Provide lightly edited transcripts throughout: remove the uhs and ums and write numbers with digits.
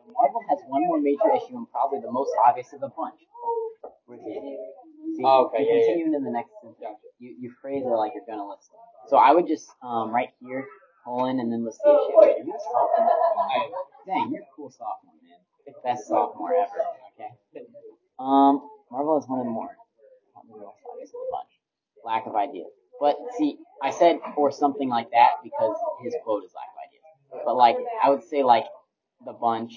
Marvel has one more major issue and probably the most obvious of the bunch. Where's the issue? See, Oh, okay, you yeah, continue into the next sentence. You phrase it like you're gonna list it. So I would just right here, colon, and then list the issue. Wait, are you a sophomore? Dang, you're a cool sophomore, man. Best sophomore ever. Okay. Marvel has one and more. Probably the most obvious of the bunch. Lack of ideas. But see, I said or something like that because his quote is lack of ideas. But like, I would say like the bunch.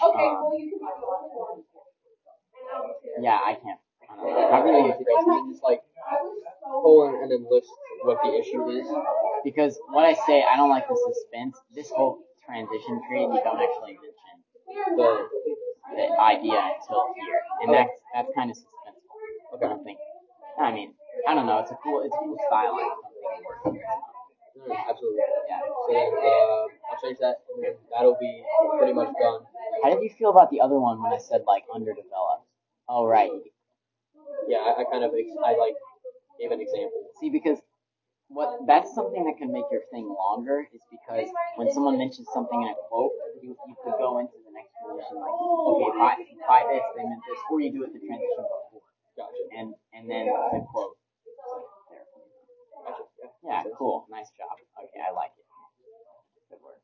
Yeah, I can't. I don't know. How really easy you can just like colon and then list what the issue is. Because what I say, I don't like the suspense. This whole transition period, you don't actually mention the idea until here, and that's kind of suspenseful. Okay. I think. I mean, I don't know. It's a cool style. Absolutely. Yeah. So then I'll change that, and then that'll be pretty much done. How did you feel about the other one when I said like underdeveloped? Oh right. Yeah, I kind of like gave an example. See, because that's something that can make your thing longer is because when someone mentions something in a quote, you could go into the next transition like, okay, by this, they meant this, or you do it the transition before. Gotcha. And then the quote. Gotcha. Yeah, cool. Nice job. Okay, I like it. Good work.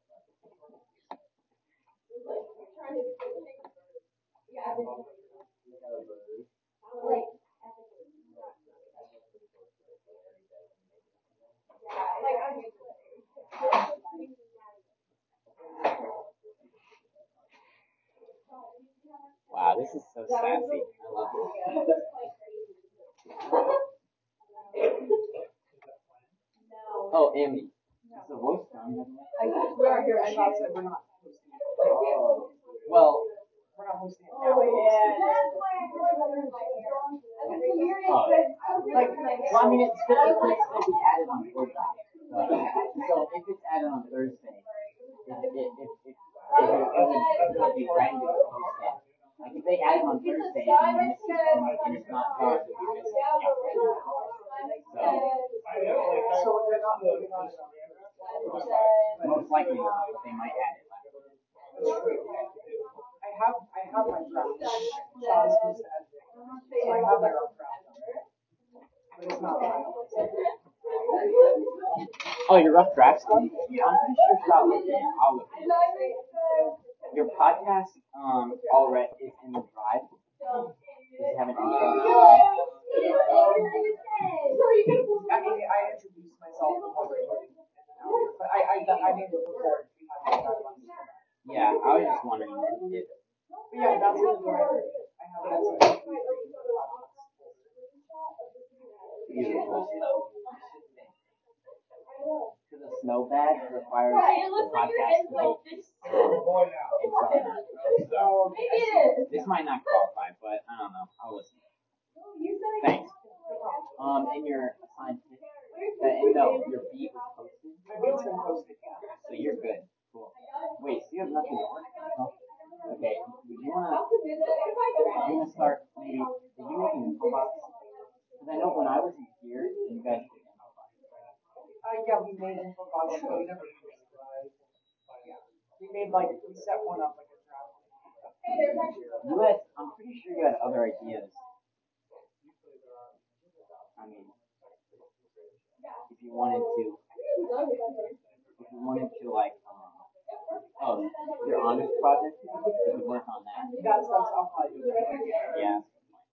Wow, this is so sassy. I love it. Oh, Amy. Is the voice done? We are here. I thought so. We're not hosting it. Well, We're not hosting it. well, I mean, it's still be added on Thursday. So if it's added on Thursday, it would be ready to post it. Like if they add it on Thursday and it's not done, you miss it. So they're not moving on. Most likely they might add it. I have my draft. Sean's supposed to edit it. So I have my rough draft. But it's not final. Oh, your rough draft's done? Yeah, I'm pretty sure it's not looking. I'll look at it. Your podcast already is in the drive. Does it have an intro? I mean, I introduced myself but I need to record. Yeah, I was just wondering if you did. But yeah, that's in the drive. I have that. Beautiful. Because a snow badge requires the podcast to be This might not qualify, but I don't know. I'll listen. Thanks. And your assigned your beat was posted. My beat's been posted. So you're good. Cool. Wait, so you have nothing to work on? Okay. Would you wanna start maybe? Did you make an info box? Because I know when I was here, you guys did info box. Yeah, we made info box, but we never used it. We made we set one up like a draft. I'm pretty sure you had other ideas. I mean, if you wanted to like, your honors project, you could work on that. That's how I do